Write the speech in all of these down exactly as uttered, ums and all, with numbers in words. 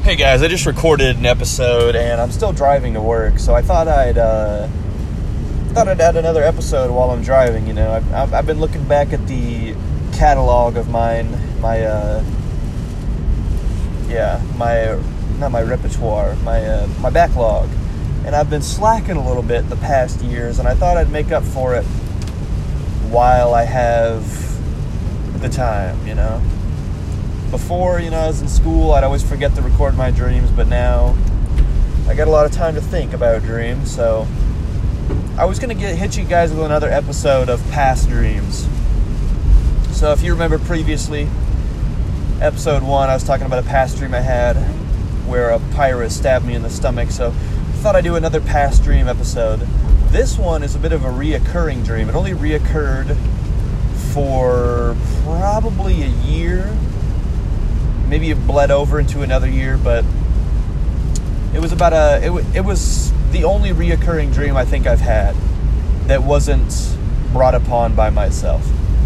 Hey guys, I just recorded an episode and I'm still driving to work, so I thought I'd uh, thought I'd add another episode while I'm driving. You know, I've, I've, I've been looking back at the catalog of mine, my uh, yeah, my not my repertoire, my uh, my backlog, and I've been slacking a little bit the past years, and I thought I'd make up for it while I have the time, you know. Before, you know, I was in school, I'd always forget to record my dreams, but now I got a lot of time to think about dreams, so I was going to get hit you guys with another episode of past dreams. So if you remember previously, episode one, I was talking about a past dream I had where a pirate stabbed me in the stomach, so I thought I'd do another past dream episode. This one is a bit of a reoccurring dream. It only reoccurred for probably a year. Maybe it bled over into another year, but it was about a, it, w- it was the only reoccurring dream I think I've had that wasn't brought upon by myself.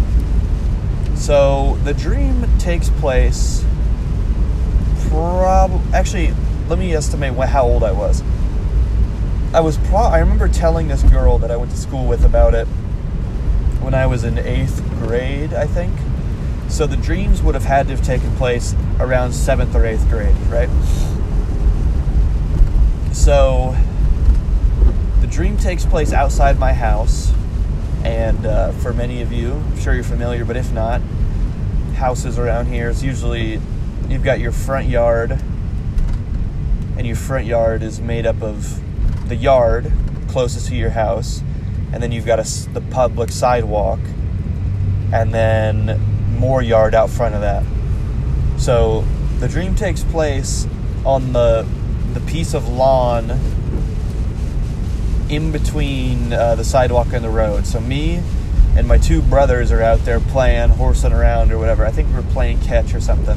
So the dream takes place, prob- actually, let me estimate what, how old I was. I was pro- I remember telling this girl that I went to school with about it when I was in eighth grade, I think. So the dreams would have had to have taken place around seventh or eighth grade, right? So the dream takes place outside my house, and uh, for many of you, I'm sure you're familiar, but if not, houses around here, it's usually, you've got your front yard, and your front yard is made up of the yard closest to your house, and then you've got a, the public sidewalk, and then more yard out front of that. So the dream takes place on the the piece of lawn in between uh, the sidewalk and the road. So me and my two brothers are out there playing, horsing around or whatever. I think we were playing catch or something.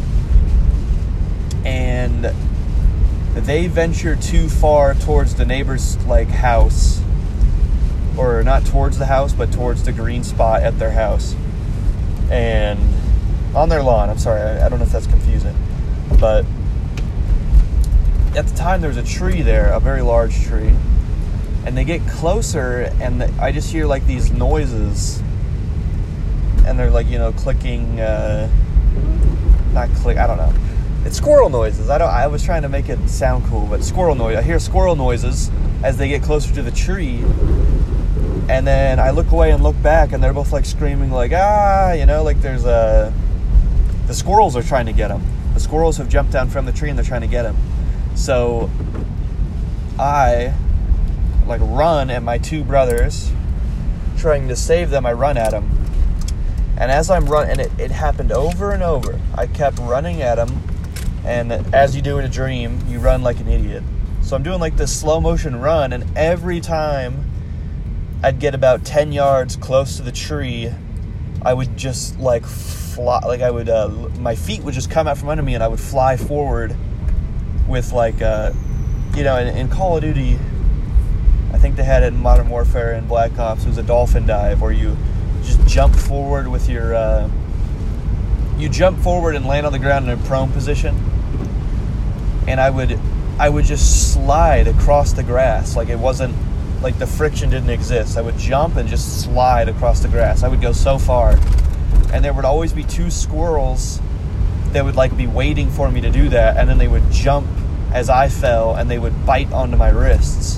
And they venture too far towards the neighbor's like house, or not towards the house, but towards the green spot at their house. And on their lawn, I'm sorry, I, I don't know if that's confusing, but at the time there was a tree there, a very large tree, and they get closer, and the, I just hear like these noises, and they're like, you know, clicking, uh, not click, I don't know, it's squirrel noises. I don't. I was trying to make it sound cool, but squirrel noise. I hear squirrel noises as they get closer to the tree. And then I look away and look back, and they're both like screaming, like, ah, you know, like there's a, the squirrels are trying to get them. The squirrels have jumped down from the tree and they're trying to get him. So I like run at my two brothers, trying to save them. I run at them. And as I'm running, and it, it happened over and over, I kept running at them. And as you do in a dream, you run like an idiot. So I'm doing like this slow motion run, and every time I'd get about ten yards close to the tree, I would just like fly, like I would, uh, my feet would just come out from under me and I would fly forward with like, uh, you know, in, in Call of Duty, I think they had it in Modern Warfare and Black Ops, it was a dolphin dive where you just jump forward with your, uh, you jump forward and land on the ground in a prone position, and I would, I would just slide across the grass, like it wasn't, like the friction didn't exist. I would jump and just slide across the grass. I would go so far. And there would always be two squirrels that would like be waiting for me to do that, and then they would jump as I fell and they would bite onto my wrists.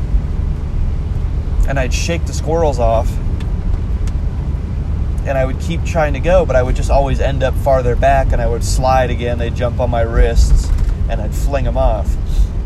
And I'd shake the squirrels off, and I would keep trying to go, but I would just always end up farther back, and I would slide again. They'd jump on my wrists and I'd fling them off.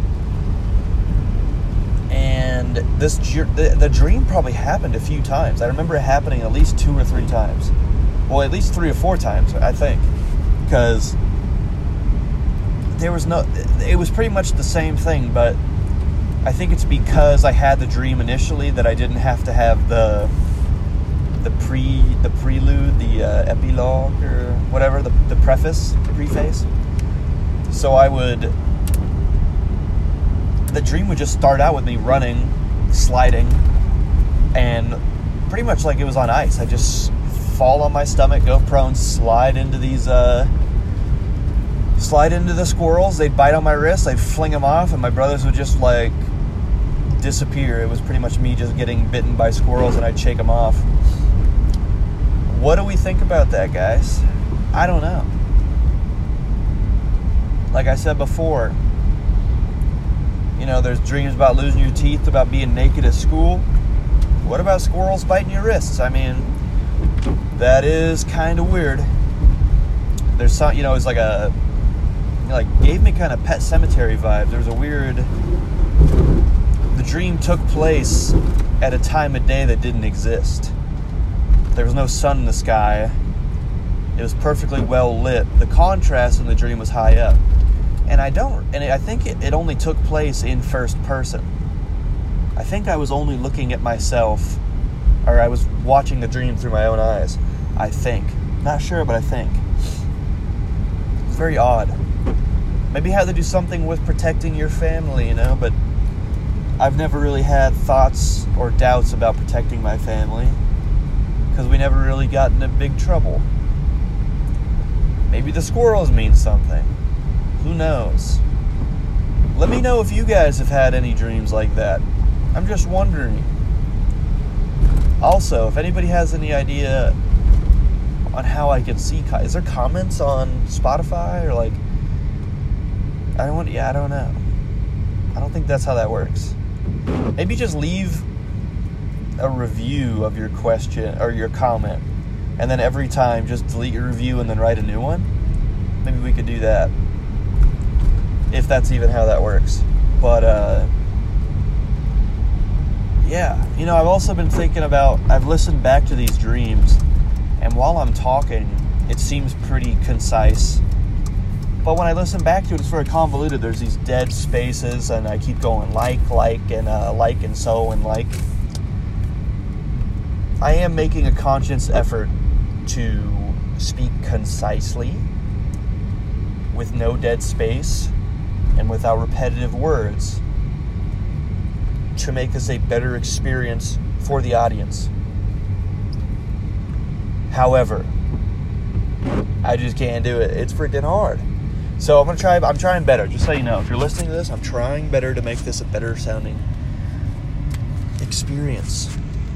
And this the, the dream probably happened a few times. I remember it happening at least two or three times. Well, at least three or four times, I think. Because there was no... It was pretty much the same thing, but I think it's because I had the dream initially that I didn't have to have the the pre the prelude, the uh, epilogue, or whatever, the, the preface, the preface. So I would... The dream would just start out with me running, sliding, and pretty much like it was on ice. I just fall on my stomach, go prone, slide into these uh, slide into the squirrels. They'd bite on my wrist. I'd fling them off, and my brothers would just like disappear. It was pretty much me just getting bitten by squirrels, and I'd shake them off. What do we think about that, guys? I don't know. Like I said before, you know, there's dreams about losing your teeth, about being naked at school. What about squirrels biting your wrists? I mean, that is kind of weird. There's some, you know, it's like a, you know, like, gave me kind of Pet Sematary vibes. There was a weird, the dream took place at a time of day that didn't exist. There was no sun in the sky. It was perfectly well lit. The contrast in the dream was high up. And I don't, and I think it, it only took place in first person. I think I was only looking at myself, or I was watching the dream through my own eyes. I think. Not sure, but I think. It's very odd. Maybe it had to do something with protecting your family, you know, but I've never really had thoughts or doubts about protecting my family, because we never really got into big trouble. Maybe the squirrels mean something. Who knows? Let me know if you guys have had any dreams like that. I'm just wondering. Also, if anybody has any idea on how I can see, is there comments on Spotify or like, I don't, yeah, I don't know. I don't think that's how that works. Maybe just leave a review of your question or your comment, and then every time just delete your review and then write a new one. Maybe we could do that, if that's even how that works. But uh yeah, you know, I've also been thinking about, I've listened back to these dreams, and while I'm talking, it seems pretty concise. But when I listen back to it, it's very convoluted. There's these dead spaces, and I keep going like, like, and uh, like, and so, and like. I am making a conscious effort to speak concisely, with no dead space, and without repetitive words, to make this a better experience for the audience. However, I just can't do it. It's freaking hard. So I'm gonna try. I'm trying better. Just so you know, if you're listening to this, I'm trying better to make this a better sounding experience.